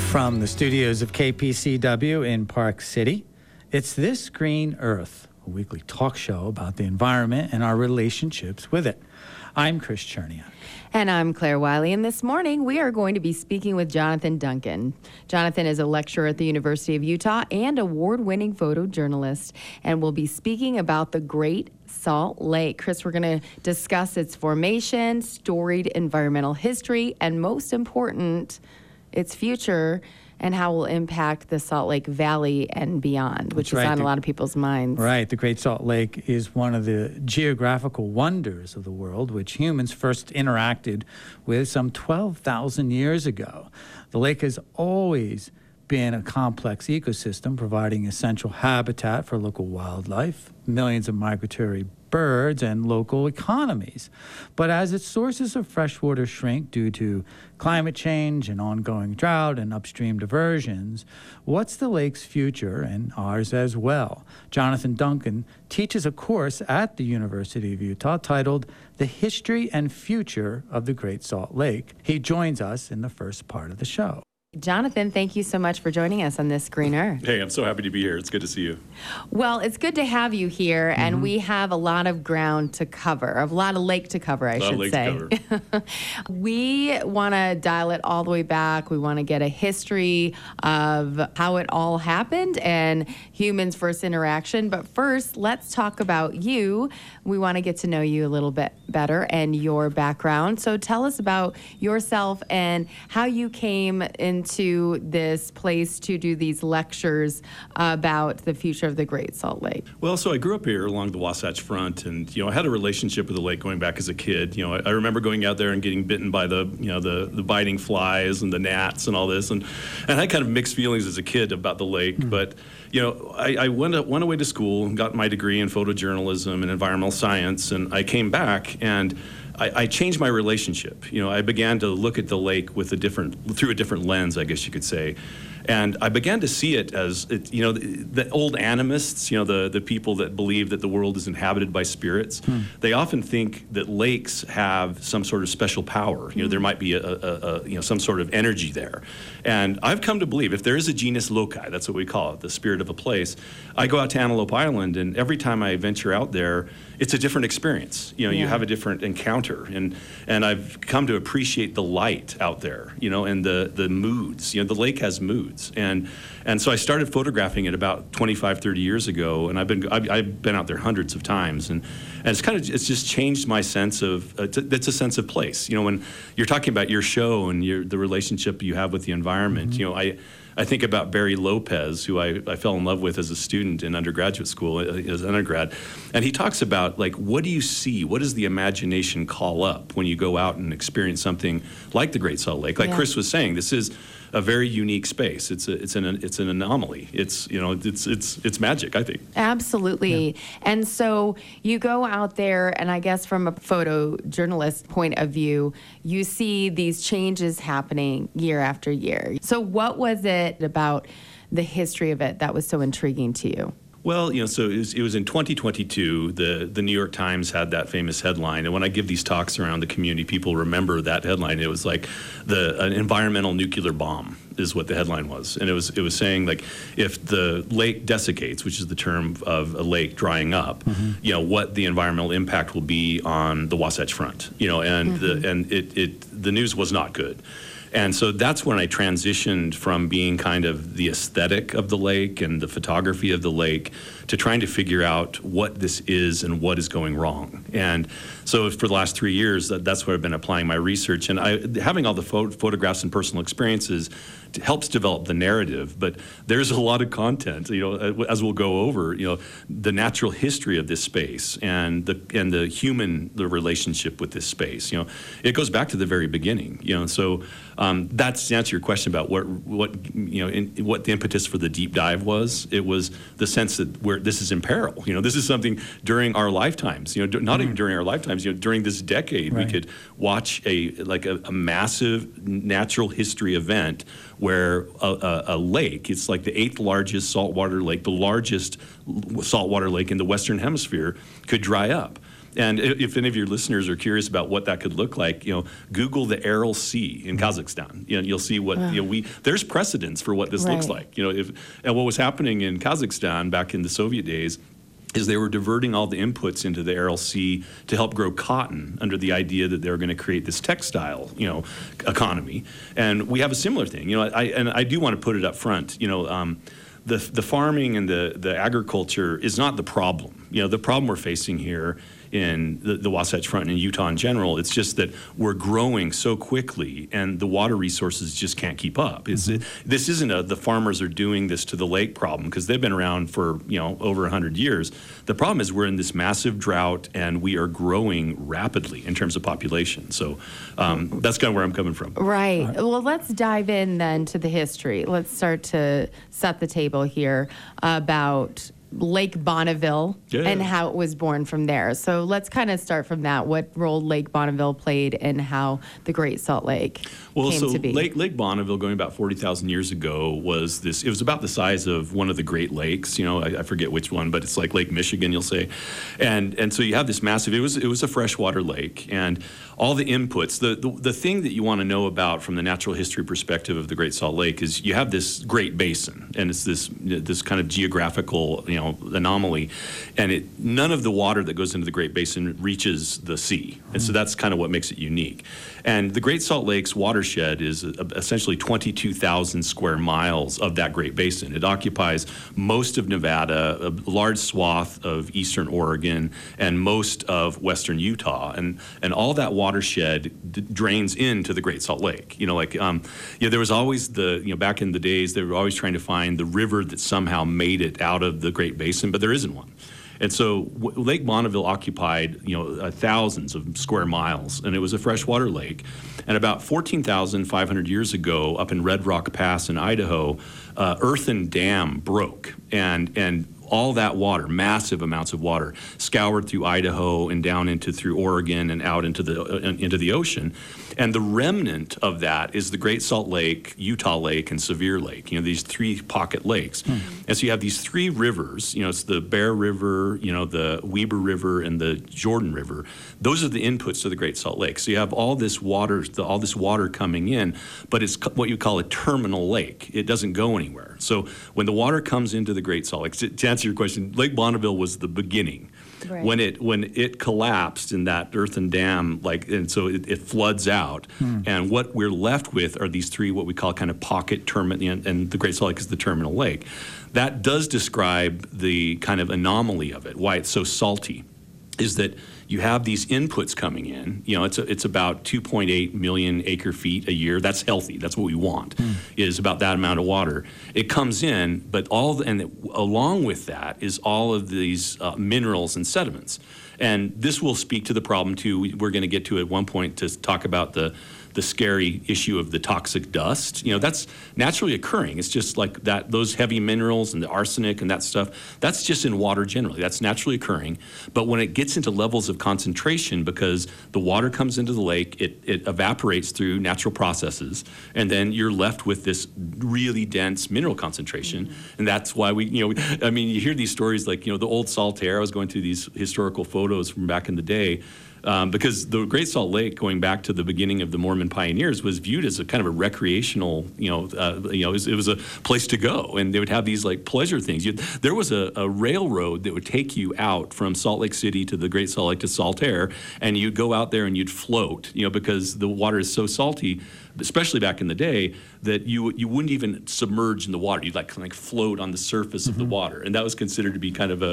From the studios of KPCW in Park City, it's This Green Earth, a weekly talk show about the environment and our relationships with it. I'm Chris Cherniak. And I'm Claire Wiley, and this morning we are going to be speaking with Jonathan Duncan. Jonathan is a lecturer at the University of Utah and award-winning photojournalist, and we'll be speaking about the Great Salt Lake. Chris, we're going to discuss its formation, storied environmental history, and most important, its future and how it will impact the Salt Lake Valley and beyond, which is on a lot of people's minds. Right. The Great Salt Lake is one of the geographical wonders of the world, which humans first interacted with some 12,000 years ago. The lake has always been a complex ecosystem, providing essential habitat for local wildlife, millions of migratory birds, and local economies. But as its sources of fresh water shrink due to climate change and ongoing drought and upstream diversions, what's the lake's future and ours as well? Jonathan Duncan teaches a course at the University of Utah titled The History and Future of the Great Salt Lake. He joins us in the first part of the show. Jonathan, thank you so much for joining us on This Green Earth. Hey, I'm so happy to be here. It's good to see you. Well, it's good to have you here, and we have a lot of ground to cover, a lot of lake to cover, I should say. We want to dial it all the way back. We want to get a history of how it all happened and humans' first interaction. But first, let's talk about you. We want to get to know you a little bit better and your background. So tell us about yourself and how you came into this place to do these lectures about the future of the Great Salt Lake. Well, so I grew up here along the Wasatch Front, and I had a relationship with the lake going back as a kid. I remember going out there and getting bitten by the biting flies and the gnats and all this, and I had kind of mixed feelings as a kid about the lake. But I went away to school and got my degree in photojournalism and environmental science, and I came back and I changed my relationship. I began to look at the lake through a different lens, I guess you could say. And I began to see it as, the old animists, the people that believe that the world is inhabited by spirits, they often think that lakes have some sort of special power. There might be some sort of energy there. And I've come to believe if there is a genius loci, that's what we call it, the spirit of a place, I go out to Antelope Island, and every time I venture out there, it's a different experience. You have a different encounter. And I've come to appreciate the light out there, and the moods. The lake has moods. And so I started photographing it about 25, 30 years ago, and I've been out there hundreds of times, and it's just changed my sense of it's a sense of place. When you're talking about your show and the relationship you have with the environment, I think about Barry Lopez, who I fell in love with as a student in undergraduate school, as an undergrad, and he talks about, what do you see? What does the imagination call up when you go out and experience something like the Great Salt Lake? Like Chris was saying, this is a very unique space. It's an anomaly. It's magic, I think. Absolutely. Yeah. And so you go out there, and I guess from a photojournalist point of view, you see these changes happening year after year. So what was it about the history of it that was so intriguing to you? Well, so it was in 2022, the New York Times had that famous headline. And when I give these talks around the community, people remember that headline. It was like an environmental nuclear bomb is what the headline was. And it was saying, if the lake desiccates, which is the term of a lake drying up, what the environmental impact will be on the Wasatch Front, and the news was not good. And so that's when I transitioned from being kind of the aesthetic of the lake and the photography of the lake to trying to figure out what this is and what is going wrong. And so for the last 3 years, that's where I've been applying my research. And having all the photographs and personal experiences helps develop the narrative, but there's a lot of content, as we'll go over, the natural history of this space and the relationship with this space. It goes back to the very beginning. So that's to answer your question about what the impetus for the deep dive was. It was the sense that this is in peril. This is something during our lifetimes. Not even during our lifetimes. During this decade, we could watch a massive natural history event where a lake, it's like the 8th largest saltwater lake, the largest saltwater lake in the Western Hemisphere, could dry up. And if any of your listeners are curious about what that could look like, Google the Aral Sea in Kazakhstan. You'll see what there's precedents for what this looks like. And what was happening in Kazakhstan back in the Soviet days is they were diverting all the inputs into the Aral Sea to help grow cotton under the idea that they were going to create this textile, economy. And we have a similar thing. I do want to put it up front. The farming and the agriculture is not the problem. The problem we're facing here in the Wasatch Front and in Utah in general, it's just that we're growing so quickly and the water resources just can't keep up. This isn't the farmers are doing this to the lake problem, because they've been around for over 100 years. The problem is we're in this massive drought and we are growing rapidly in terms of population. So that's kind of where I'm coming from. Right. Well, let's dive in then to the history. Let's start to set the table here about Lake Bonneville and how it was born from there. So let's kind of start from that. What role Lake Bonneville played and how the Great Salt Lake came to be. Lake Bonneville, going about 40,000 years ago, was it was about the size of one of the Great Lakes. I forget which one, but it's like Lake Michigan, you'll say. And so you have this massive, it was a freshwater lake, and all the inputs, the thing that you want to know about from the natural history perspective of the Great Salt Lake is you have this Great Basin, and it's this kind of geographical, anomaly, and none of the water that goes into the Great Basin reaches the sea, and so that's kind of what makes it unique. And the Great Salt Lake's watershed is essentially 22,000 square miles of that Great Basin. It occupies most of Nevada, a large swath of eastern Oregon, and most of western Utah, and all that watershed drains into the Great Salt Lake. There was always back in the days, they were always trying to find the river that somehow made it out of the Great Basin, but there isn't one. And so Lake Bonneville occupied, thousands of square miles, and it was a freshwater lake. And about 14,500 years ago, up in Red Rock Pass in Idaho, earthen dam broke, and all that water, massive amounts of water, scoured through Idaho and down through Oregon and out into the ocean. And the remnant of that is the Great Salt Lake, Utah Lake, and Sevier Lake, these three pocket lakes. And so you have these three rivers, it's the Bear River, the Weber River, and the Jordan River. Those are the inputs to the Great Salt Lake. So you have all this water coming in, but it's what you call a terminal lake. It doesn't go anywhere. So when the water comes into the Great Salt Lake, to answer your question, Lake Bonneville was the beginning. Right. When it collapsed in that earthen dam, and so it floods out, and what we're left with are these three what we call kind of pocket terminal, and the Great Salt Lake is the terminal lake. That does describe the kind of anomaly of it, why it's so salty, is that you have these inputs coming in. It's about 2.8 million acre feet a year. That's healthy. That's what we want, is about that amount of water. It comes in, but along with that is all of these minerals and sediments. And this will speak to the problem, too. We're going to get to at one point to talk about the scary issue of the toxic dust. That's naturally occurring. It's just like that, those heavy minerals and the arsenic and that stuff, that's just in water generally. That's naturally occurring. But when it gets into levels of concentration, because the water comes into the lake, it evaporates through natural processes, and then you're left with this really dense mineral concentration. And that's why you hear these stories like, the old Saltaire. I was going through these historical photos from back in the day, because the Great Salt Lake, going back to the beginning of the Mormon pioneers, was viewed as a kind of a recreational, it was a place to go, and they would have these pleasure things. There was a railroad that would take you out from Salt Lake City to the Great Salt Lake to Saltaire, and you'd go out there and you'd float, because the water is so salty, especially back in the day, that you wouldn't even submerge in the water. You'd float on the surface of the water, and that was considered to be kind of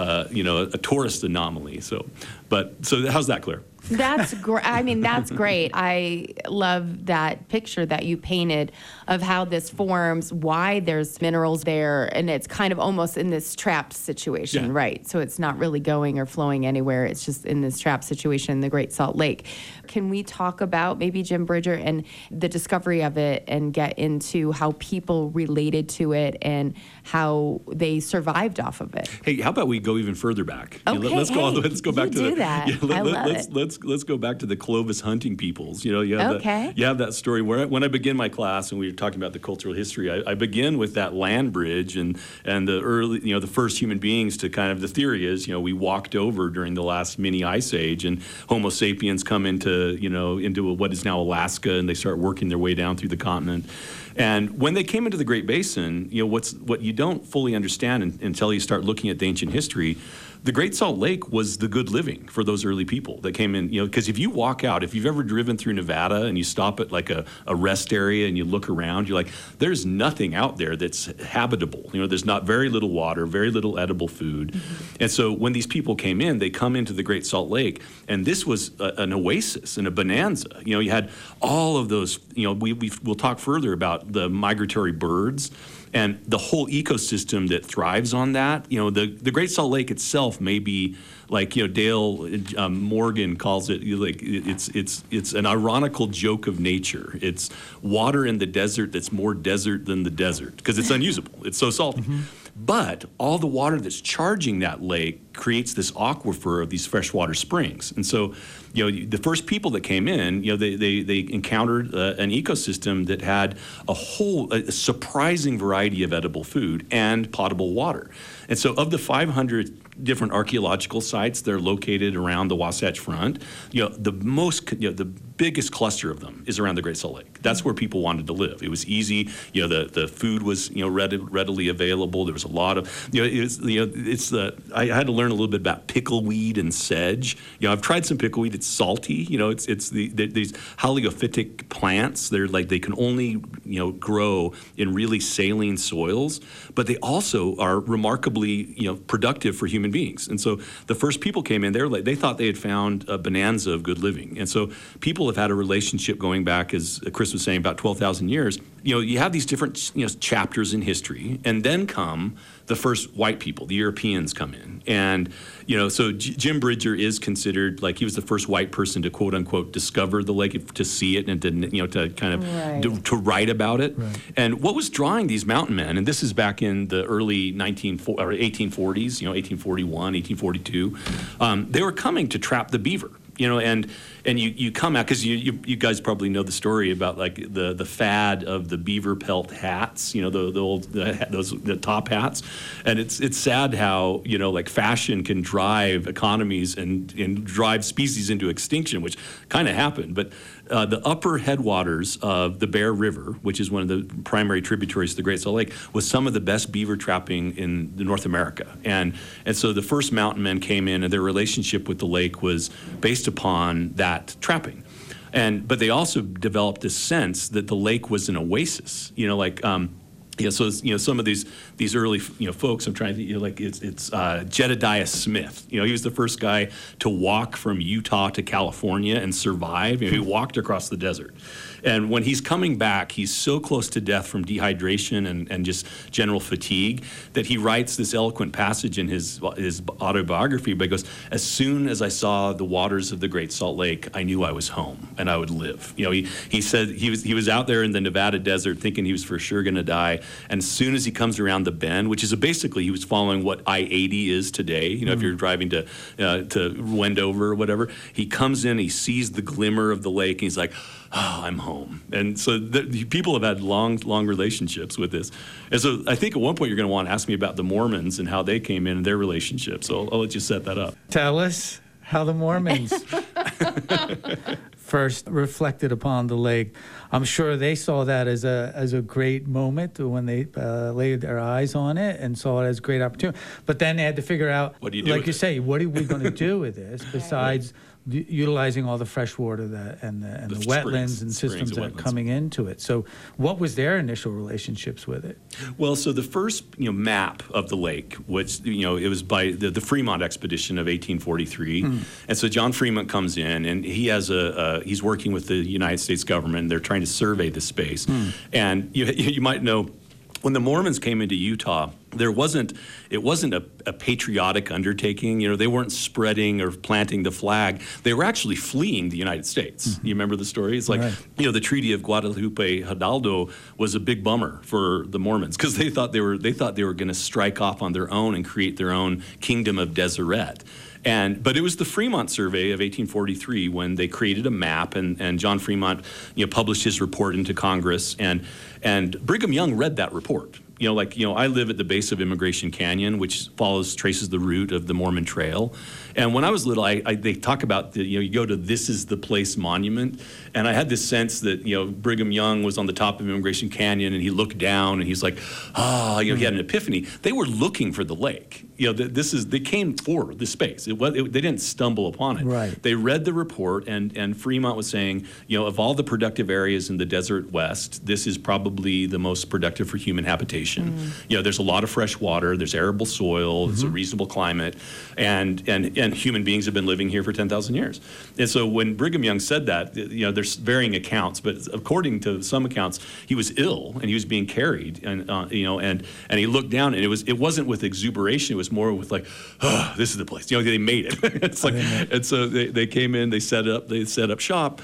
a tourist anomaly. So how's that, Claire? That's great. That's great. I love that picture that you painted of how this forms, why there's minerals there, and it's kind of almost in this trapped situation, right? So it's not really going or flowing anywhere. It's just in this trapped situation in the Great Salt Lake. Can we talk about maybe Jim Bridger and the discovery of it and get into how people related to it and how they survived off of it? Hey, how about we go even further back? Okay, let's go all the way. Let's go back to do that. Yeah, I love it. let's go back to the Clovis hunting peoples. You have that story where when I begin my class and we were talking about the cultural history, I begin with that land bridge and the early, the first human beings to kind of, the theory is, we walked over during the last mini ice age, and Homo sapiens come into what is now Alaska, and they start working their way down through the continent. And when they came into the Great Basin, what you don't fully understand until you start looking at the ancient history, the Great Salt Lake was the good living for those early people that came in, because if you walk out, if you've ever driven through Nevada and you stop at like a rest area and you look around, you're like, there's nothing out there that's habitable. There's not very little water, very little edible food. Mm-hmm. And so when these people came in, they come into the Great Salt Lake, and this was an oasis and a bonanza. You had all of those, we'll talk further about the migratory birds and the whole ecosystem that thrives on that. The Great Salt Lake itself may be like, Dale Morgan calls it, like it's an ironical joke of nature. It's water in the desert that's more desert than the desert because it's unusable. It's so salty. Mm-hmm. But all the water that's charging that lake creates this aquifer of these freshwater springs. And so, the first people that came in, they encountered an ecosystem that had a surprising variety of edible food and potable water. And so of the 500 different archaeological sites that are located around the Wasatch Front, the biggest cluster of them is around the Great Salt Lake. That's where people wanted to live. It was easy. The food was readily available. There was a lot of I had to learn a little bit about pickleweed and sedge. I've tried some pickleweed. It's salty. It's these halophytic plants. They're like they can only grow in really saline soils, but they also are remarkably productive for human beings. And so the first people came in, they thought they had found a bonanza of good living. And so people have had a relationship going back, as Chris was saying, about 12,000 years. You have these different chapters in history, and then come the first white people, the Europeans come in. And, so Jim Bridger is considered, like, he was the first white person to quote unquote discover the lake, to see it and to kind of to write about it. Right. And what was drawing these mountain men, and this is back in the early 1840s, 1841, 1842, they were coming to trap the beaver. And you come out, because you guys probably know the story about like the fad of the beaver pelt hats, the top hats, and it's sad how like fashion can drive economies and drive species into extinction, which kind of happened. But the upper headwaters of the Bear River, which is one of the primary tributaries to the Great Salt Lake, was some of the best beaver trapping in North America. And so the first mountain men came in, and their relationship with the lake was based upon that trapping. But they also developed this sense that the lake was an oasis, so some of these early folks, I'm trying to it's Jedediah Smith. He was the first guy to walk from Utah to California and survive. He walked across the desert. And when he's coming back, he's so close to death from dehydration and just general fatigue that he writes this eloquent passage in his autobiography. But he goes, as soon as I saw the waters of the Great Salt Lake, I knew I was home and I would live. He said he was out there in the Nevada desert thinking he was for sure going to die. And as soon as he comes around the bend, which is basically he was following what I-80 is today, if you're driving to Wendover or whatever, he comes in, he sees the glimmer of the lake, and he's like, oh, I'm home. And so people have had long relationships with this. And so I think at one point you're going to want to ask me about the Mormons and how they came in and their relationship. So I'll let you set that up. Tell us how the Mormons first reflected upon the lake. I'm sure they saw that as a great moment when they laid their eyes on it and saw it as a great opportunity. But then they had to figure out, what are we going to do with this besides utilizing all the fresh water and the wetlands and systems that are coming into it. So what was their initial relationships with it? Well, so the first map of the lake, which it was by the Fremont expedition of 1843. And so John Fremont comes in, and he has he's working with the United States government. They're trying to survey the space. And you might know, when the Mormons came into Utah, it wasn't a patriotic undertaking. They weren't spreading or planting the flag. They were actually fleeing the United States. You remember the story? It's like, the Treaty of Guadalupe Hidalgo was a big bummer for the Mormons because they thought they were going to strike off on their own and create their own kingdom of Deseret. But it was the Fremont survey of 1843 when they created a map, and John Fremont, published his report into Congress, and Brigham Young read that report. I live at the base of Immigration Canyon, which traces the route of the Mormon Trail. And when I was little, they talk about you go to This Is the Place monument, and I had this sense that Brigham Young was on the top of Immigration Canyon, and he looked down, and he's like, he had an epiphany. They were looking for the lake. They came for the space. They didn't stumble upon it. Right. They read the report, and Fremont was saying, of all the productive areas in the desert west, this is probably the most productive for human habitation. There's a lot of fresh water, there's arable soil, it's a reasonable climate, and human beings have been living here for 10,000 years. And so when Brigham Young said that, there's varying accounts, but according to some accounts, he was ill and he was being carried, and he looked down, and it wasn't with exuberation, it was more with like, oh, this is the place. They made it. It's like, and so they came in, they set up shop.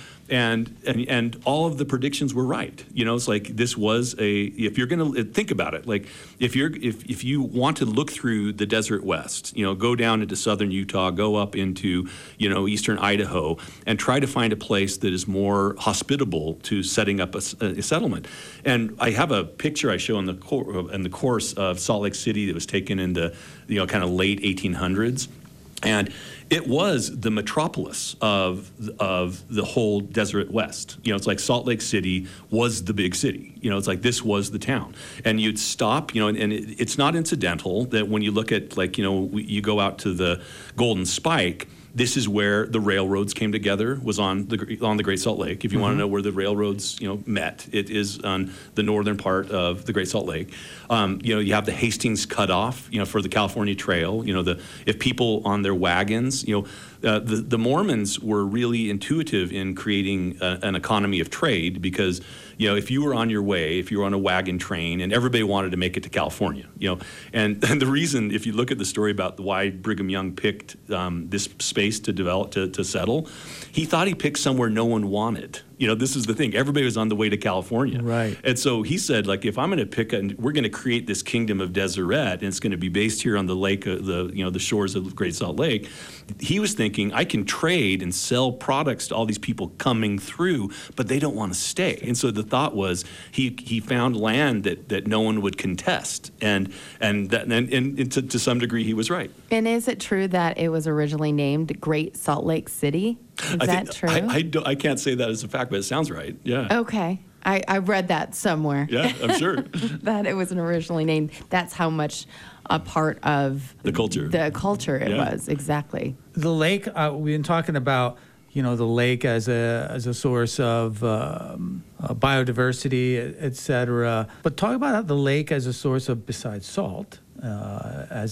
And all of the predictions were right. It's like this was if you're going to think about it, like if you want to look through the desert west, go down into southern Utah, go up into, eastern Idaho, and try to find a place that is more hospitable to setting up a settlement. And I have a picture I show in the course of Salt Lake City that was taken in the kind of late 1800s. And it was the metropolis of the whole desert west. It's like Salt Lake City was the big city. It's like this was the town. And you'd stop, and it's not incidental that when you look at, you go out to the Golden Spike, this is where the railroads came together, was on the Great Salt Lake. If you want to know where the railroads, met, it is on the northern part of the Great Salt Lake. You have the Hastings cutoff, for the California Trail. If people on their wagons, the Mormons were really intuitive in creating an economy of trade because, if you were on your way, if you were on a wagon train, and everybody wanted to make it to California, and the reason, if you look at the story about why Brigham Young picked this space to develop, to settle, he thought he picked somewhere no one wanted. This is the thing. Everybody was on the way to California. Right. And so he said, if I'm going to we're going to create this kingdom of Deseret, and it's going to be based here on the lake, the shores of Great Salt Lake. He was thinking, I can trade and sell products to all these people coming through, but they don't want to stay. And so the thought was he found land that no one would contest, and to some degree he was right. And is it true that it was originally named Great Salt Lake City? Is that true? I can't say that as a fact, but it sounds right. Yeah. Okay. I read that somewhere. Yeah, I'm sure. That it wasn't originally named. That's how much a part of the culture it was. Exactly. The lake, we've been talking about, the lake as a source of biodiversity, et cetera. But talk about the lake as a source of, besides salt, as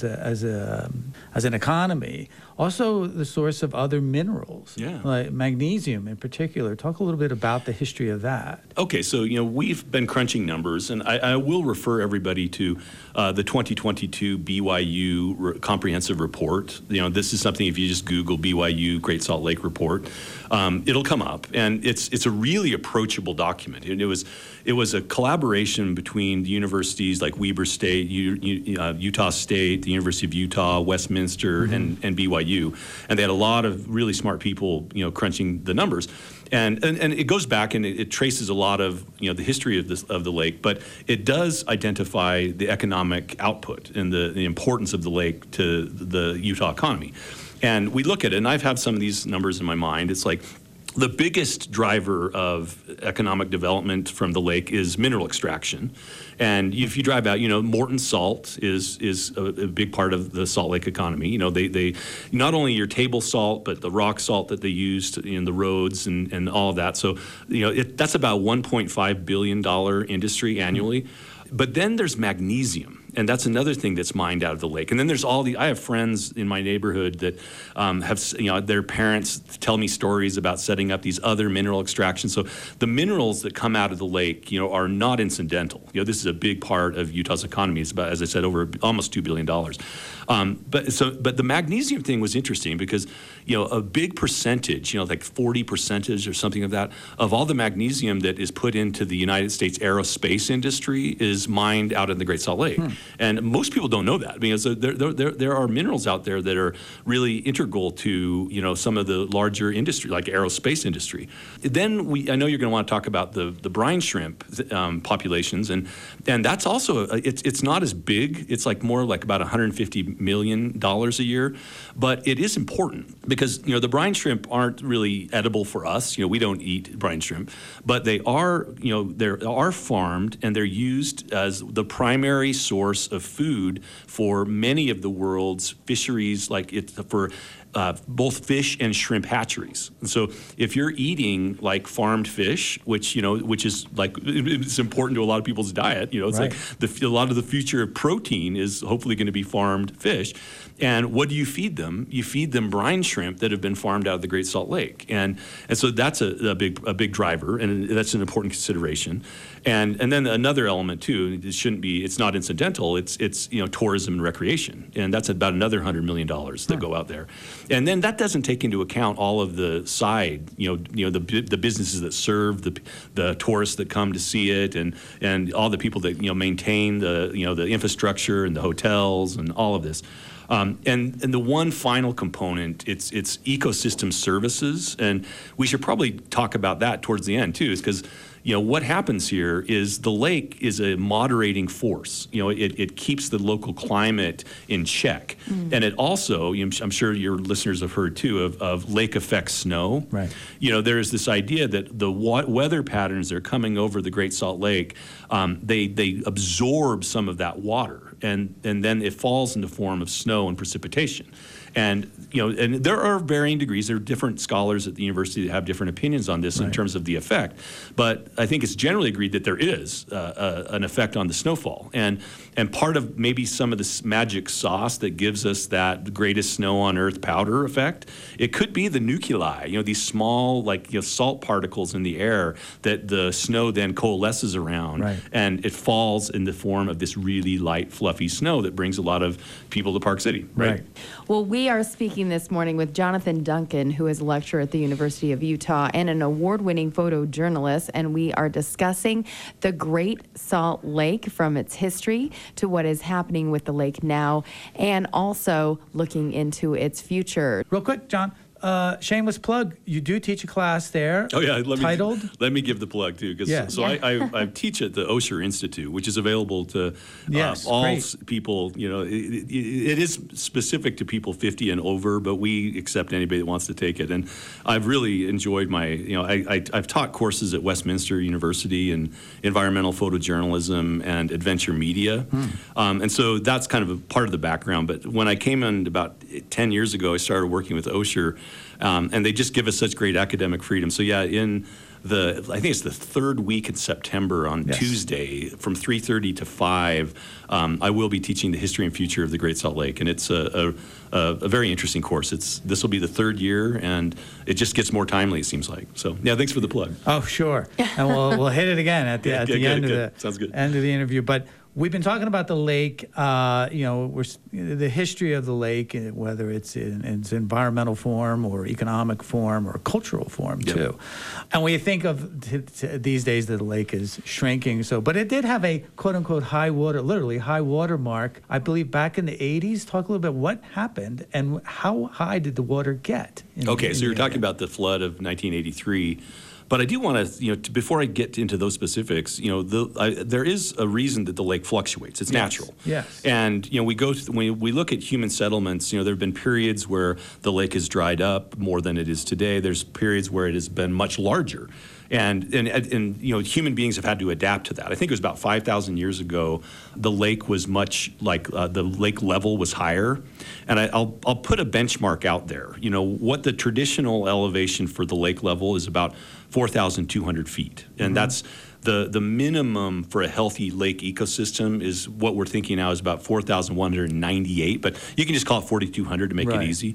an economy, also the source of other minerals, like magnesium in particular. Talk a little bit about the history of that. Okay, so we've been crunching numbers, and I will refer everybody to the 2022 BYU comprehensive report. This is something, if you just Google BYU Great Salt Lake report, it'll come up, and it's a really approachable document. It was a collaboration between the universities like Weber State, Utah State, the University of Utah, Westminster, and BYU. And they had a lot of really smart people, crunching the numbers. And it goes back and it traces a lot of, the history of the lake, but it does identify the economic output and the importance of the lake to the Utah economy. And we look at it, and I've had some of these numbers in my mind. It's like, the biggest driver of economic development from the lake is mineral extraction. And if you drive out, Morton Salt is a big part of the Salt Lake economy. They not only your table salt, but the rock salt that they used in the roads and all of that. So, that's about $1.5 billion industry annually. But then there's magnesium. And that's another thing that's mined out of the lake. And then there's I have friends in my neighborhood that have, their parents tell me stories about setting up these other mineral extractions. So the minerals that come out of the lake, are not incidental. This is a big part of Utah's economy. It's about, as I said, over almost $2 billion. But the magnesium thing was interesting because, a big percentage, like 40% or something of that, of all the magnesium that is put into the United States aerospace industry is is mined out in the Great Salt Lake. And most people don't know that, because there are minerals out there that are really integral to, you know, some of the larger industry, like aerospace industry. Then I know you're going to want to talk about the brine shrimp populations, and that's also it's not as big. It's like more like about $150 million a year, but it is important because, you know, the brine shrimp aren't really edible for us. You know, we don't eat brine shrimp, but they are, you know, they are farmed and they're used as the primary source of food for many of the world's fisheries, like it's for both fish and shrimp hatcheries. And so if you're eating like farmed fish, which is like, it's important to a lot of people's diet, you know, it's right. Like a lot of the future of protein is hopefully going to be farmed fish. And what do you feed them? You feed them brine shrimp that have been farmed out of the Great Salt Lake. And so that's a big driver, and that's an important consideration. And then another element too, it's not incidental, it's you know, tourism and recreation. And that's about another $100 million that go out there. And then that doesn't take into account all of the side, the businesses that serve the tourists that come to see it, and all the people that, you know, maintain the infrastructure and the hotels and all of this. And the one final component, it's ecosystem services, and we should probably talk about that towards the end too, is because, you know, what happens here is the lake is a moderating force. You know, it keeps the local climate in check. And it also, I'm sure your listeners have heard too, of lake effect snow. Right. You know, there's this idea that the weather patterns that are coming over the Great Salt Lake, they absorb some of that water, and then it falls in the form of snow and precipitation. And, you know, and there are varying degrees. There are different scholars at the university that have different opinions on this in terms of the effect. But I think it's generally agreed that there is an effect on the snowfall. And part of maybe some of this magic sauce that gives us that greatest snow on earth powder effect, it could be the nuclei, you know, these small, like, you know, salt particles in the air that the snow then coalesces around. Right. And it falls in the form of this really light, fluffy snow that brings a lot of people to Park City. Right. Well, we are speaking this morning with Jonathan Duncan, who is a lecturer at the University of Utah and an award-winning photojournalist, and we are discussing the Great Salt Lake, from its history to what is happening with the lake now, and also looking into its future. Real quick, John. Shameless plug. You do teach a class there. Oh yeah, titled. Let me give the plug too, because I teach at the Osher Institute, which is available to all people. You know, it is specific to people 50 and over, but we accept anybody that wants to take it. And I've really enjoyed my. You know, I've taught courses at Westminster University in environmental photojournalism and adventure media, and so that's kind of a part of the background. But when I came in about 10 years ago, I started working with Osher. And they just give us such great academic freedom. So yeah, I think it's the third week in September on Tuesday from 3:30 to 5, I will be teaching the history and future of the Great Salt Lake, and it's a very interesting course. This will be the third year, and it just gets more timely, it seems like. So yeah, thanks for the plug. Oh sure, and we'll hit it again at the end of the interview, but. We've been talking about the lake, the history of the lake, whether it's in its environmental form or economic form or cultural form too. And we think of these days that the lake is shrinking. But it did have a quote unquote high water mark, I believe, back in the 80s. Talk a little bit what happened and how high did the water get? So you're talking about the flood of 1983. But I do want to, before I get into those specifics, there is a reason that the lake fluctuates. It's natural. Yes. And, when we look at human settlements, there have been periods where the lake has dried up more than it is today. There's periods where it has been much larger. And human beings have had to adapt to that. I think it was about 5,000 years ago, the lake was much like the lake level was higher. And I'll put a benchmark out there. What the traditional elevation for the lake level is about 4,200 feet. And that's the minimum for a healthy lake ecosystem is what we're thinking now is about 4,198, but you can just call it 4,200 to make it easy.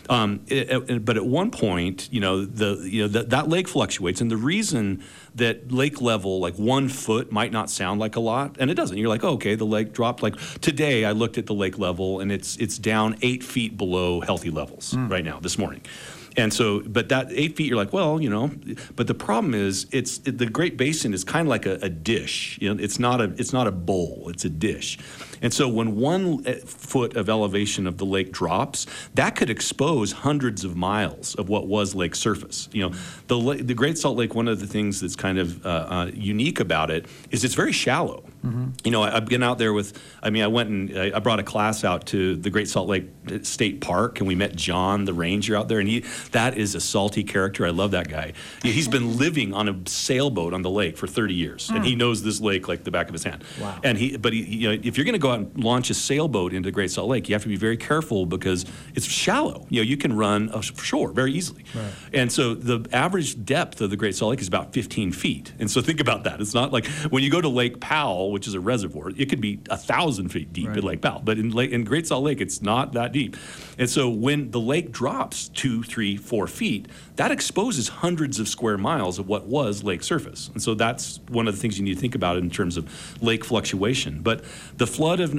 But at one point, that lake fluctuates, and the reason that lake level, like 1 foot, might not sound like a lot, and it doesn't. You're like, oh, okay, the lake dropped. Like today, I looked at the lake level, and it's down 8 feet below healthy levels right now this morning. And so, but that 8 feet, you're like, well, but the problem is the Great Basin is kind of like a dish. It's not a bowl, it's a dish. And so when 1 foot of elevation of the lake drops, that could expose hundreds of miles of what was lake surface. The Great Salt Lake, one of the things that's kind of unique about it is it's very shallow. Mm-hmm. I've been out there I went and I brought a class out to the Great Salt Lake State Park, and we met John, the ranger out there, and that is a salty character. I love that guy. He's been living on a sailboat on the lake for 30 years, and he knows this lake like the back of his hand. Wow. And if you're going to go out and launch a sailboat into Great Salt Lake, you have to be very careful because it's shallow. You can run ashore very easily. Right. And so the average depth of the Great Salt Lake is about 15 feet. And so think about that. It's not like when you go to Lake Powell, which is a reservoir, it could be 1,000 feet deep at Lake Powell. But in Great Salt Lake, it's not that deep. And so when the lake drops 2, 3, 4 feet, that exposes hundreds of square miles of what was lake surface. And so that's one of the things you need to think about in terms of lake fluctuation. But the flood of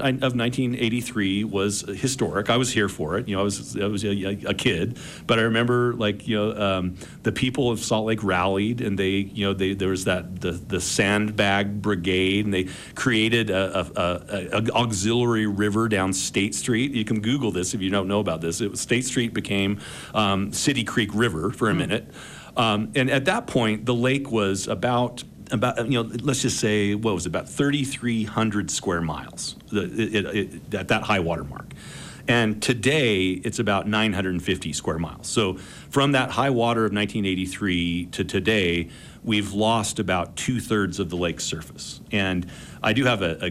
1983 was historic. I was here for it. I was a kid, but I remember the people of Salt Lake rallied, and there was the sandbag brigade, and they created a auxiliary river down State Street. You can Google this if you don't know about this. State Street became City Creek River for a minute, and at that point the lake was about let's just say about 3,300 square miles at that high water mark. And today it's about 950 square miles. So from that high water of 1983 to today, we've lost about 2/3 of the lake's surface. And I do have a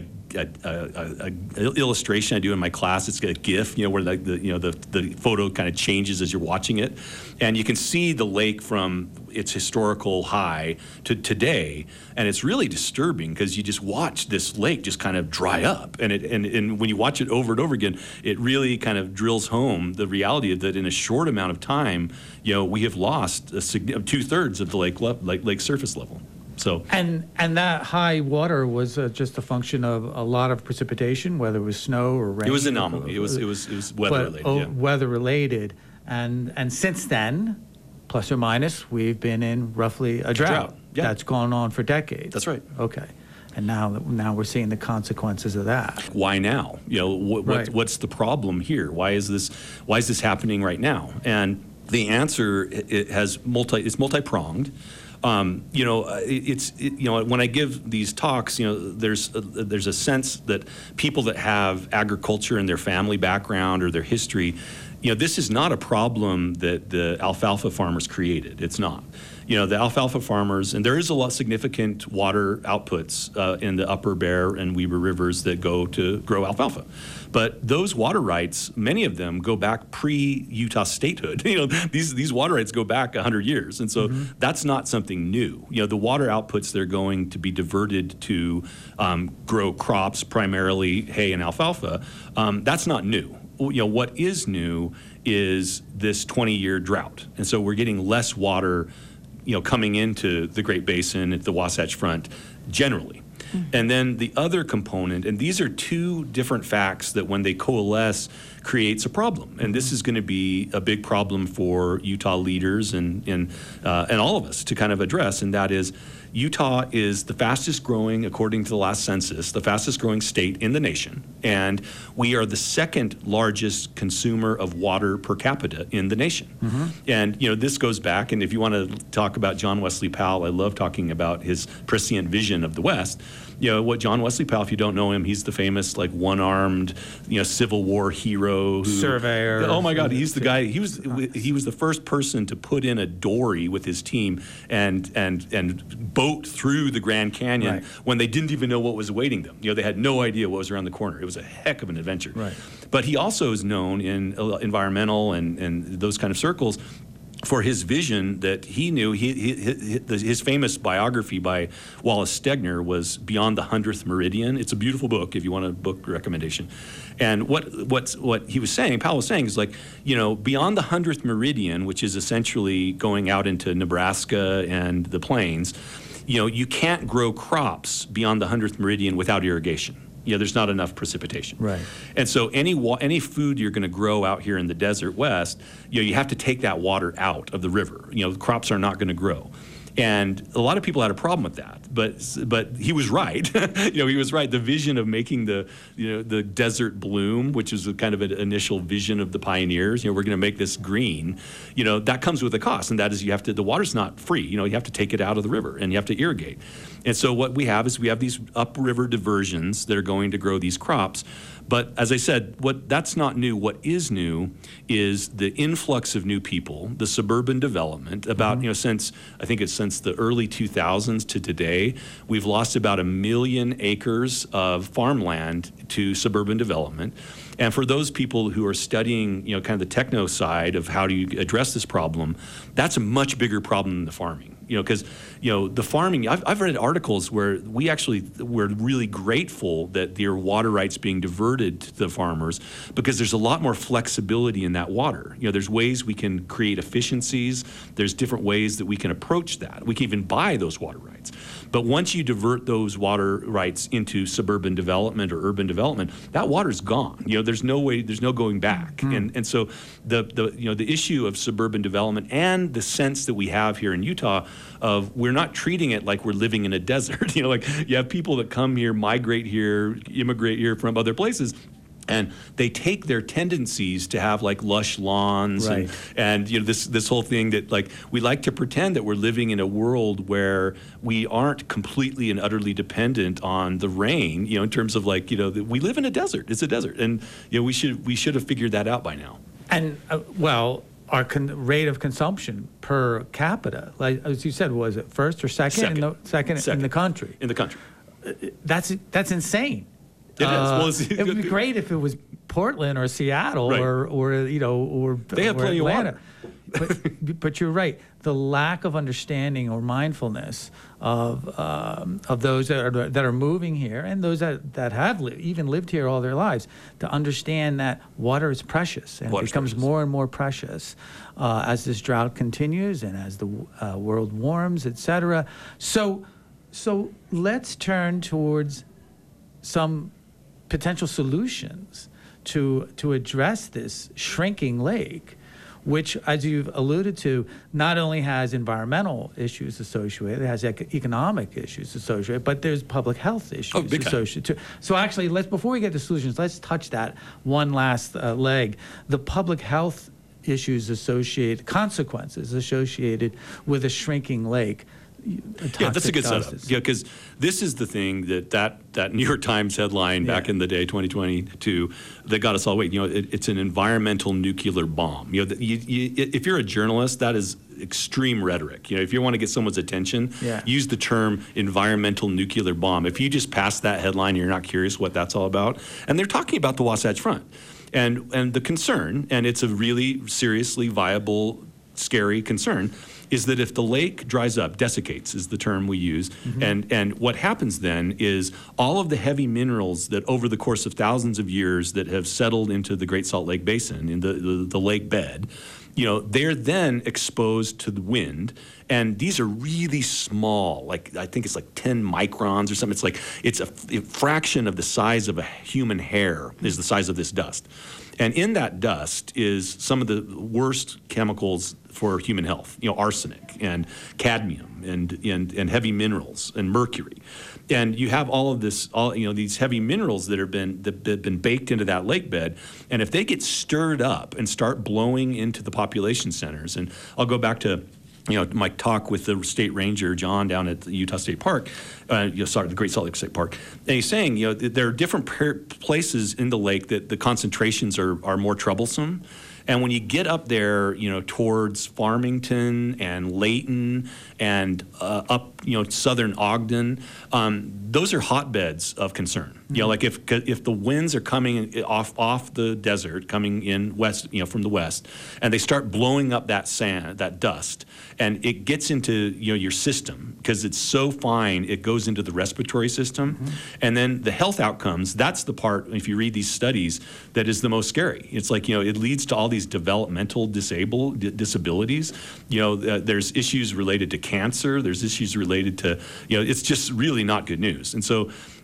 illustration I do in my class. It's a GIF, where the photo kind of changes as you're watching it, and you can see the lake from its historical high to today, and it's really disturbing because you just watch this lake just kind of dry up, and when you watch it over and over again, it really kind of drills home the reality that in a short amount of time, we have lost 2/3 of the lake surface level. So and that high water was just a function of a lot of precipitation, whether it was snow or rain. It was an anomaly. It was weather related. Weather related, and since then, plus or minus, we've been in roughly a drought. That's gone on for decades. That's right. Okay. And now we're seeing the consequences of that. Why now? What's the problem here? Why is this happening right now? And the answer is multi-pronged. When I give these talks, there's a sense that people that have agriculture in their family background or their history, this is not a problem that the alfalfa farmers created. It's not. The alfalfa farmers, and there is a lot significant water outputs in the Upper Bear and Weber rivers that go to grow alfalfa. But those water rights, many of them go back pre-Utah statehood. These water rights go back 100 years. And so that's not something new. The water outputs, they're going to be diverted to grow crops, primarily hay and alfalfa. That's not new. What is new is this 20-year drought. And so we're getting less water coming into the Great Basin at the Wasatch Front generally. And then the other component, and these are two different facts that when they coalesce creates a problem. And this is going to be a big problem for Utah leaders and all of us to kind of address, and that is Utah is the fastest growing, according to the last census, the fastest growing state in the nation. And we are the second largest consumer of water per capita in the nation. And, this goes back, and if you want to talk about John Wesley Powell, I love talking about his prescient vision of the West. What John Wesley Powell, if you don't know him, he's the famous one-armed, Civil War hero. Surveyor. Oh my God, he's the guy. He was the first person to put in a dory with his team and boat through the Grand Canyon when they didn't even know what was awaiting them. They had no idea what was around the corner. It was a heck of an adventure. Right. But he also is known in environmental and those kind of circles for his vision that he knew. His famous biography by Wallace Stegner was Beyond the 100th Meridian. It's a beautiful book if you want a book recommendation. And what he was saying, Powell was saying, is beyond the 100th Meridian, which is essentially going out into Nebraska and the plains, you can't grow crops beyond the 100th Meridian without irrigation. There's not enough precipitation. Right. And so any food you're going to grow out here in the desert west, you have to take that water out of the river. The crops are not going to grow. And a lot of people had a problem with that, but he was right. He was right. The vision of making the desert bloom, which is a kind of an initial vision of the pioneers. We're going to make this green. That comes with a cost, and that is the water's not free. You have to take it out of the river and you have to irrigate. And so what we have is these upriver diversions that are going to grow these crops. But as I said, that's not new. What is new is the influx of new people, the suburban development. About since the early 2000s to today, we've lost about 1 million acres of farmland to suburban development. And for those people who are studying, kind of the techno side of how do you address this problem, that's a much bigger problem than the farming. Because the farming, I've read articles where we actually were really grateful that there are water rights being diverted to the farmers, because there's a lot more flexibility in that water. There's ways we can create efficiencies. There's different ways that we can approach that. We can even buy those water rights. But once you divert those water rights into suburban development or urban development, that water's gone. There's no going back. And so the issue of suburban development and the sense that we have here in Utah of we're not treating it like we're living in a desert. Like you have people that come here, migrate here, immigrate here from other places, and they take their tendencies to have like lush lawns, right, and this whole thing that like we like to pretend that we're living in a world where we aren't completely and utterly dependent on the rain, in terms of like we live in a desert. It's a desert, and we should have figured that out by now. And our rate of consumption per capita, like as you said, was it first or second? Second in the country. In the country. That's insane. It is. It would be great if it was Portland or Seattle, right, or they have plenty Atlanta. of water. But you're right. The lack of understanding or mindfulness of those that are moving here and those that have even lived here all their lives, to understand that water is precious, and it becomes more and more precious as this drought continues and as the world warms, etc. So let's turn towards some potential solutions to address this shrinking lake, which, as you've alluded to, not only has environmental issues associated, it has economic issues associated, but there's public health issues associated too. So actually, before we get to solutions, let's touch that one last leg, the public health issues consequences associated with a shrinking lake. Yeah, that's a good setup. Yeah, because this is the thing that New York Times headline back in the day, 2022, that got us all waiting. It's an environmental nuclear bomb. If you're a journalist, that is extreme rhetoric. If you want to get someone's attention, use the term environmental nuclear bomb. If you just pass that headline, you're not curious what that's all about. And they're talking about the Wasatch Front, and the concern, and it's a really seriously viable, scary concern, is that if the lake dries up, desiccates is the term we use, and what happens then is all of the heavy minerals that over the course of thousands of years that have settled into the Great Salt Lake Basin, in the lake bed, they're then exposed to the wind, and these are really small, like I think it's like 10 microns or something. It's a fraction of the size of a human hair is the size of this dust. And in that dust is some of the worst chemicals for human health, arsenic and cadmium and heavy minerals and mercury. And you have all of this, these heavy minerals that have been baked into that lake bed. And if they get stirred up and start blowing into the population centers, and I'll go back to my talk with the state ranger, John, down at the Utah State Park, the Great Salt Lake State Park. And he's saying, there are different places in the lake that the concentrations are more troublesome. And when you get up there, towards Farmington and Layton and up, southern Ogden, those are hotbeds of concern. Like if the winds are coming off the desert, coming in west, from the west, and they start blowing up that sand, that dust, and it gets into your system because it's so fine, it goes into the respiratory system, and then the health outcomes. That's the part, if you read these studies, that is the most scary. It's like it leads to all these developmental disabilities. There's issues related to cancer. There's issues related to it's just really not good news. And so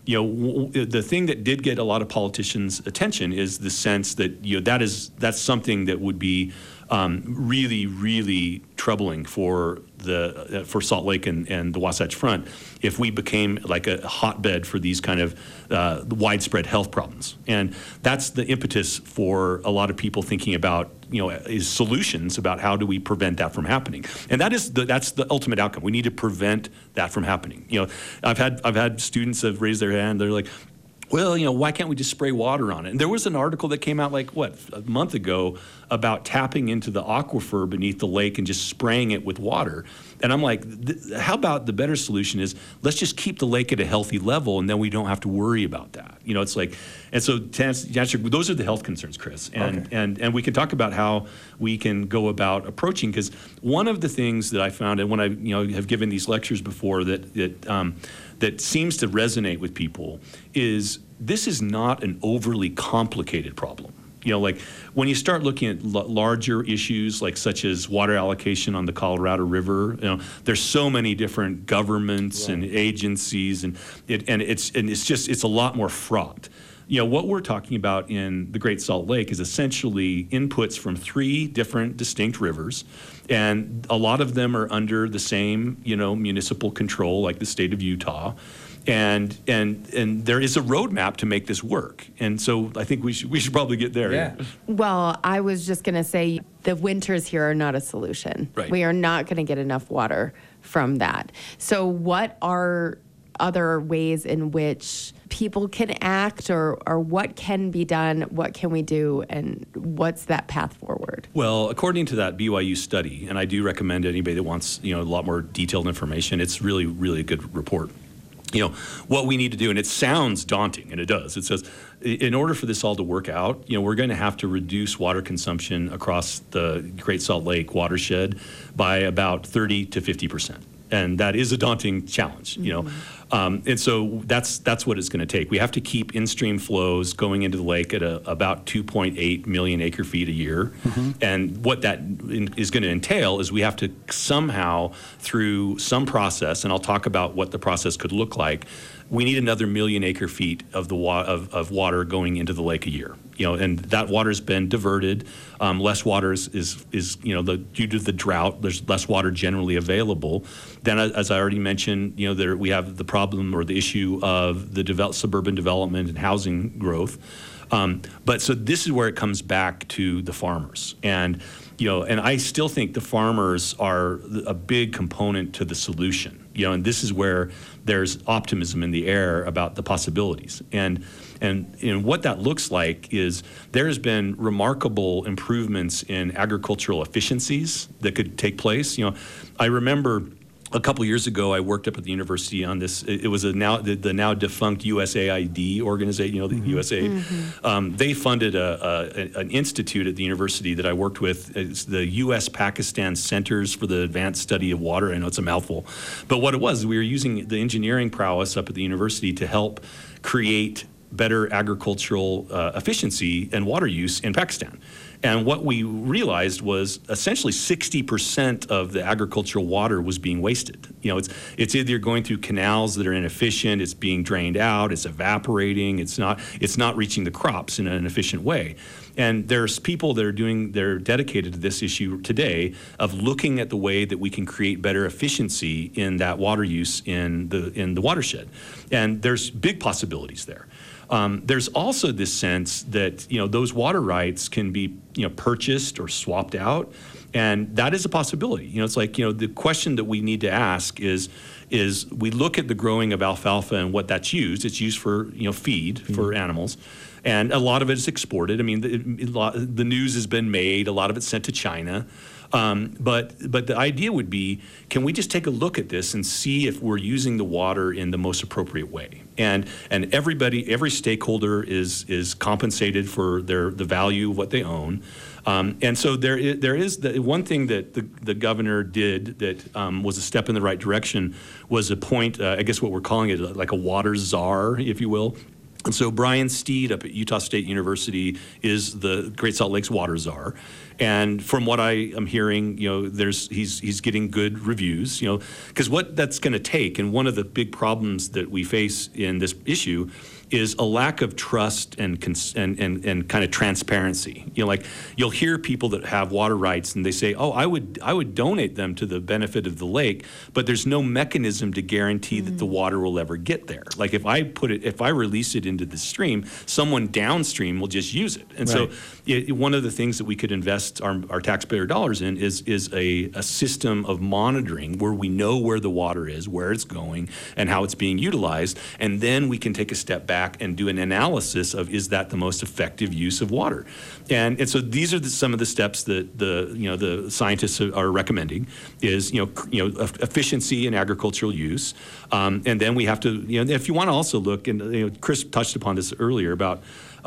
the thing that did get a lot of politicians' attention is the sense that that's something that would be really, really troubling for Salt Lake and the Wasatch Front if we became like a hotbed for these kind of widespread health problems. And that's the impetus for a lot of people thinking about is solutions about how do we prevent that from happening. And that's the ultimate outcome. We need to prevent that from happening. I've had students have raised their hand. They're like, well, why can't we just spray water on it? And there was an article that came out a month ago about tapping into the aquifer beneath the lake and just spraying it with water. And I'm like, how about the better solution is let's just keep the lake at a healthy level, and then we don't have to worry about that. It's like, and so to answer, those are the health concerns, Chris. And we can talk about how we can go about approaching, because one of the things that I found, and when I have given these lectures before that seems to resonate with people, is this is not an overly complicated problem. Like when you start looking at larger issues such as water allocation on the Colorado River, there's so many different governments and agencies, and it's a lot more fraught. What we're talking about in the Great Salt Lake is essentially inputs from 3 different distinct rivers, and a lot of them are under the same, municipal control, like the state of Utah. And there is a roadmap to make this work. And so I think we should probably get there. Yeah. Well, I was just going to say the winters here are not a solution. Right. We are not going to get enough water from that. So what are other ways in which people can act, or what can be done, what can we do, and what's that path forward? Well, according to that BYU study, and I do recommend anybody that wants a lot more detailed information, it's really, really a good report. What we need to do, and it sounds daunting, and it does. It says, in order for this all to work out, we're going to have to reduce water consumption across the Great Salt Lake watershed by about 30 to 50%. And that is a daunting challenge, and so that's what it's going to take. We have to keep in-stream flows going into the lake at about 2.8 million acre feet a year. And what that is going to entail is we have to somehow, through some process, and I'll talk about what the process could look like, we need another million acre feet of water going into the lake a year. And that water's been diverted. Less water is due to the drought. There's less water generally available. Then, as I already mentioned, we have the problem or the issue of the suburban development and housing growth. But so this is where it comes back to the farmers, and I still think the farmers are a big component to the solution. And this is where there's optimism in the air about the possibilities. And what that looks like is there's been remarkable improvements in agricultural efficiencies that could take place. I remember a couple years ago, I worked up at the university on this. It was the now defunct USAID organization, the USAID. They funded an institute at the university that I worked with. It's the U.S.-Pakistan Centers for the Advanced Study of Water. I know it's a mouthful. But what it was, we were using the engineering prowess up at the university to help create better agricultural efficiency and water use in Pakistan. And what we realized was essentially 60% of the agricultural water was being wasted. It's either going through canals that are inefficient, it's being drained out, it's evaporating, it's not reaching the crops in an efficient way. And there's people that they're dedicated to this issue today of looking at the way that we can create better efficiency in that water use in the watershed. And there's big possibilities there. There's also this sense that those water rights can be purchased or swapped out, and that is a possibility. It's like the question that we need to ask is we look at the growing of alfalfa and what that's used. It's used for feed for animals, and a lot of it is exported. I mean, the news has been made. A lot of it's sent to China. But the idea would be, can we just take a look at this and see if we're using the water in the most appropriate way? And every stakeholder is compensated for the value of what they own. And so there is the one thing that the governor did that was a step in the right direction was appoint, I guess what we're calling it, like a water czar, if you will. And so Brian Steed up at Utah State University is the Great Salt Lake's water czar. And from what I am hearing, he's getting good reviews, because what that's going to take, and one of the big problems that we face in this issue is a lack of trust and kind of transparency. Like you'll hear people that have water rights and they say, "Oh, I would donate them to the benefit of the lake," but there's no mechanism to guarantee that the water will ever get there. Like if I release it into the stream, someone downstream will just use it. And so one of the things that we could invest our taxpayer dollars in is a system of monitoring where we know where the water is, where it's going, and how it's being utilized, and then we can take a step back and do an analysis of, is that the most effective use of water? And so these are some of the steps that the scientists are recommending is efficiency in agricultural use, and then we have to if you want to also look, and Chris touched upon this earlier about.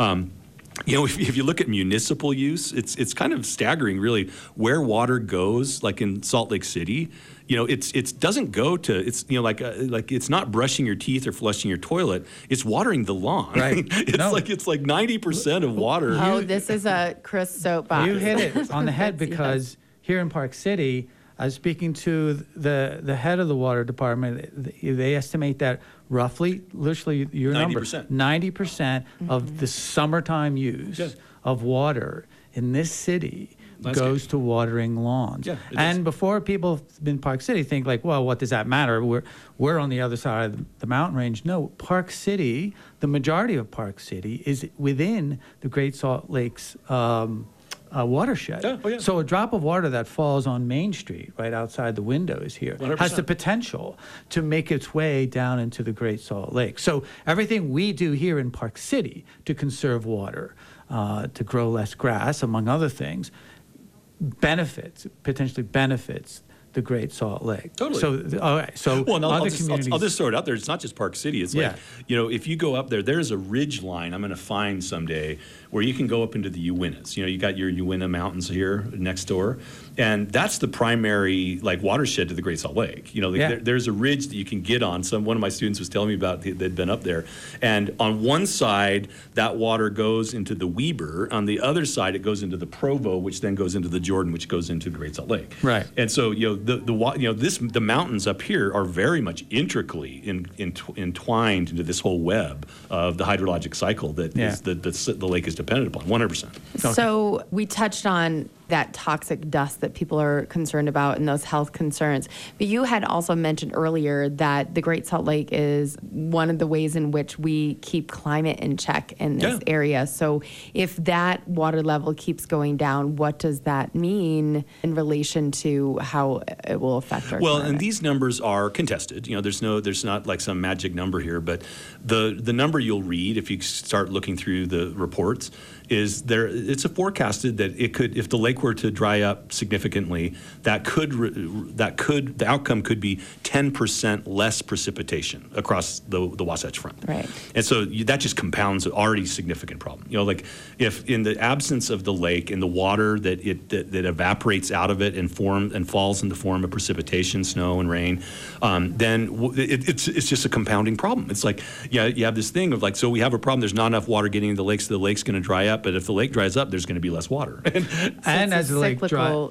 If you look at municipal use, it's kind of staggering, really, where water goes. Like in Salt Lake City, it doesn't go to like it's not brushing your teeth or flushing your toilet. It's watering the lawn. Right. It's like 90% of water. Oh, this is a Chris soapbox. You hit it on the head because here in Park City, I was speaking to the head of the water department. They estimate that roughly, literally, your 90%. number, 90% of the summertime use of water in this city goes to watering lawns. Yeah, and before people in Park City think like, well, what does that matter? We're on the other side of the mountain range. No, Park City, the majority of Park City is within the Great Salt Lake's watershed. So a drop of water that falls on Main Street right outside the windows here 100%. has the potential to make its way down into the Great Salt Lake. So everything we do here in Park City to conserve water, to grow less grass, among other things, potentially benefits the Great Salt Lake. Totally. So, all right. So I'll communities. I'll just throw it out there. It's not just Park City. It's like, if you go up there's a ridge line I'm going to find someday where you can go up into the Uintas. You got your Uinta Mountains here next door. And that's the primary watershed to the Great Salt Lake. There's a ridge that you can get on. One of my students was telling me about they'd been up there. And on one side, that water goes into the Weber. On the other side, it goes into the Provo, which then goes into the Jordan, which goes into the Great Salt Lake. Right. And so, the mountains up here are very much intricately entwined into this whole web of the hydrologic cycle that is the lake is dependent upon, 100%. So we touched on that toxic dust that people are concerned about and those health concerns. But you had also mentioned earlier that the Great Salt Lake is one of the ways in which we keep climate in check in this area. So if that water level keeps going down, what does that mean in relation to how it will affect our climate? And these numbers are contested. There's not like some magic number here, but the number you'll read if you start looking through the reports is it's forecasted that it could, if the lake were to dry up significantly, the outcome could be 10% less precipitation across the Wasatch Front. Right. And so that just compounds an already significant problem. If in the absence of the lake and the water that evaporates out of it and falls in the form of precipitation, snow and rain, then it's just a compounding problem. It's like, you have this thing of so we have a problem. There's not enough water getting into the lake, so the lake's going to dry up. But if the lake dries up, there's going to be less water. And as the lake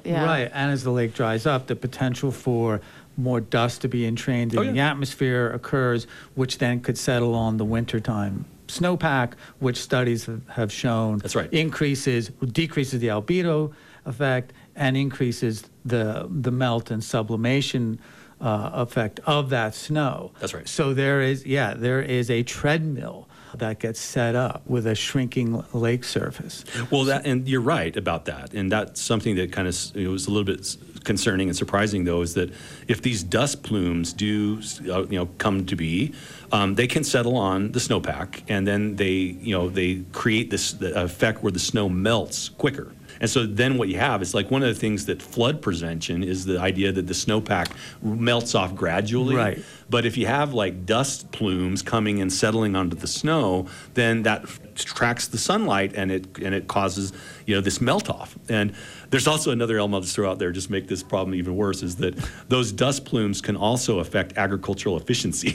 dries up, the potential for more dust to be entrained in the atmosphere occurs, which then could settle on the wintertime snowpack, which studies have shown decreases the albedo effect and increases the melt and sublimation effect of that snow. That's right. So there is a treadmill that gets set up with a shrinking lake surface. Well, and you're right about that, and that's something that kind of was a little bit concerning and surprising, though, is that if these dust plumes do come to be, they can settle on the snowpack, and then they create this effect where the snow melts quicker. And so then what you have is like one of the things that flood prevention is the idea that the snowpack melts off gradually. Right. But if you have like dust plumes coming and settling onto the snow, then that tracks the sunlight and it causes, this melt off. And there's also another element I'll just throw out there, just make this problem even worse, is that those dust plumes can also affect agricultural efficiency.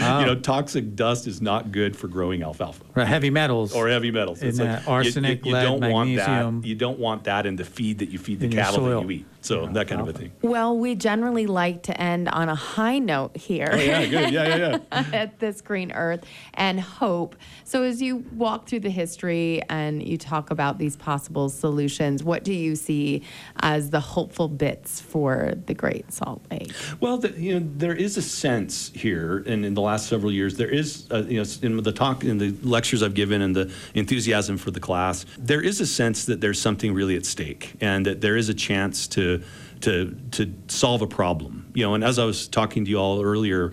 Toxic dust is not good for growing alfalfa. Right, heavy metals. Or heavy metals. It's arsenic, you lead, don't magnesium. want that. You don't want that in the feed that you feed the In your cattle that soil. you eat. So that kind of a thing. Well, we generally like to end on a high note here. Oh, yeah, good. Yeah. At This Green Earth and hope. So as you walk through the history and you talk about these possible solutions, what do you see as the hopeful bits for the Great Salt Lake? Well, there is a sense here, and in the last several years, there is, in the talk, in the lectures I've given, and the enthusiasm for the class, there is a sense that there's something really at stake, and that there is a chance to solve a problem. And as I was talking to you all earlier,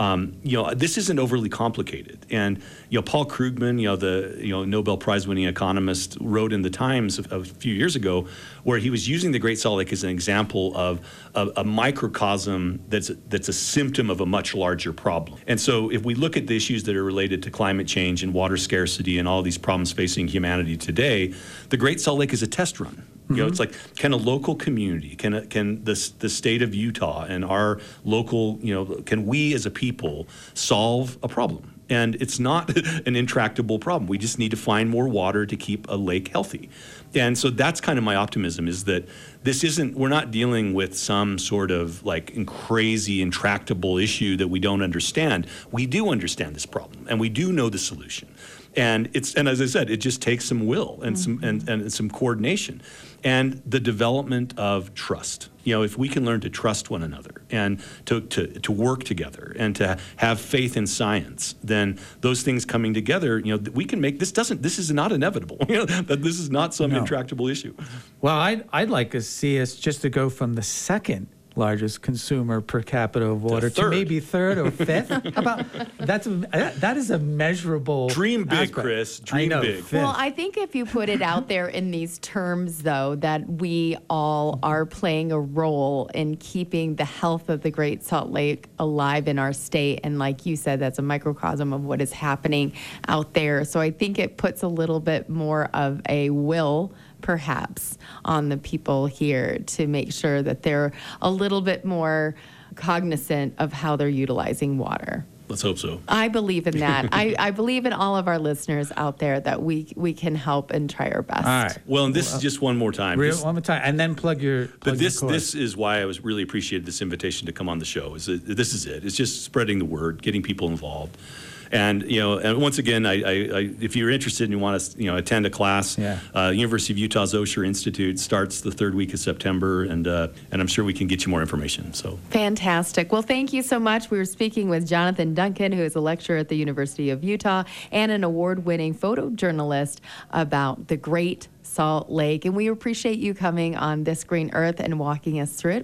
this isn't overly complicated. And, Paul Krugman, the Nobel Prize-winning economist, wrote in the Times a few years ago where he was using the Great Salt Lake as an example of a microcosm that's a symptom of a much larger problem. And so if we look at the issues that are related to climate change and water scarcity and all these problems facing humanity today, the Great Salt Lake is a test run. It's like, can a local community, can the state of Utah and our local, can we as a people solve a problem? And it's not an intractable problem. We just need to find more water to keep a lake healthy. And so that's kind of my optimism, is that we're not dealing with some sort of like crazy intractable issue that we don't understand. We do understand this problem and we do know the solution. And as I said, it just takes some will and some coordination and the development of trust. If we can learn to trust one another and to work together and to have faith in science, then those things coming together, we can make this is not inevitable. That this is not some intractable issue. Well, I'd like to see us just to go from the second largest consumer per capita of water to maybe third or fifth. That is a measurable dream big aspect. Chris, dream big. Fifth. Well, I think if you put it out there in these terms, though, that we all are playing a role in keeping the health of the Great Salt Lake alive in our state, and like you said, that's a microcosm of what is happening out there. So I think it puts a little bit more of a will perhaps on the people here to make sure that they're a little bit more cognizant of how they're utilizing water. Let's hope so. I believe in that. I believe in all of our listeners out there that we can help and try our best. All right. Well, and this is just one more time. One more time, and then plug your. But this is why I was really appreciated this invitation to come on the show. This is it. It's just spreading the word, getting people involved. And and once again, I if you're interested and you want to attend a class, University of Utah's Osher Institute starts the third week of September, and I'm sure we can get you more information. So fantastic. Well, thank you so much. We were speaking with Jonathan Duncan, who is a lecturer at the University of Utah and an award-winning photojournalist about the Great Salt Lake, and we appreciate you coming on This Green Earth and walking us through it.